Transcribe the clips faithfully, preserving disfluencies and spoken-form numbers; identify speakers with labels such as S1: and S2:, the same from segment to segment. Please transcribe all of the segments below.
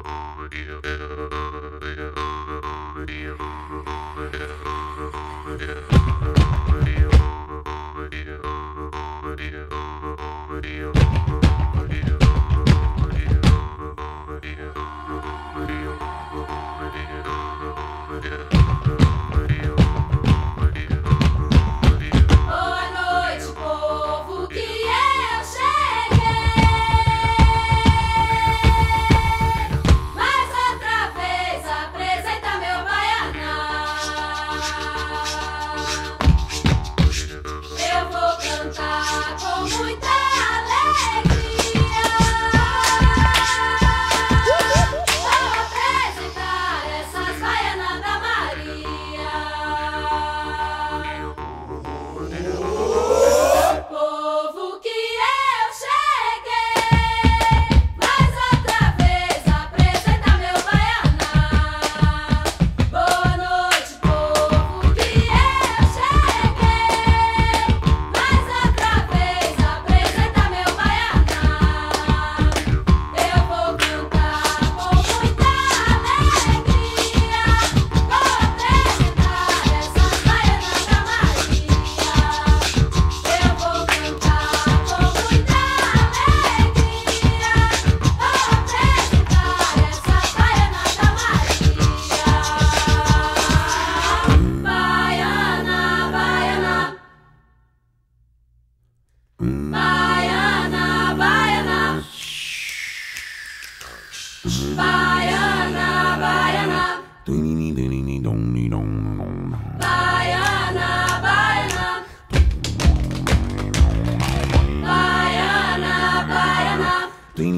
S1: Baiana, baiana, baiana, baiana, baiana, baiana, baiana, baiana.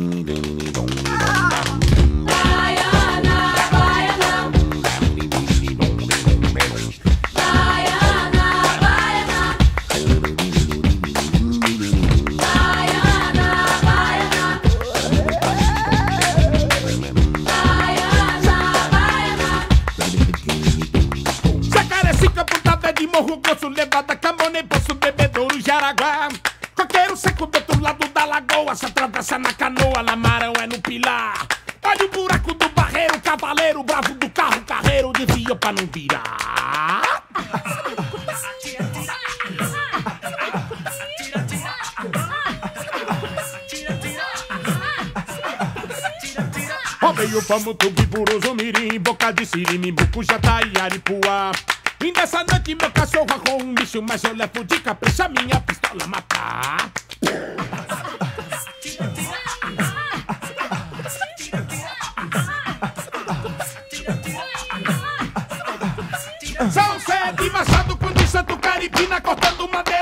S2: Morro, poço, levada, camone, poço, bebedouro, Jaraguá. Coqueiro seco do outro lado da lagoa, se atravessa na canoa, lamarão é no pilar. Olha o buraco do barreiro, cavaleiro, bravo do carro, carreiro, desvia pra não virar. Roubei o pamo, tubi, buroso, mirim, boca de siri, Bucujá e Aripuá. E nessa noite meu cachorro arrou um bicho, mas eu levo de capricha minha pistola matar. São sete machado com de Santo Caribina cortando madeira.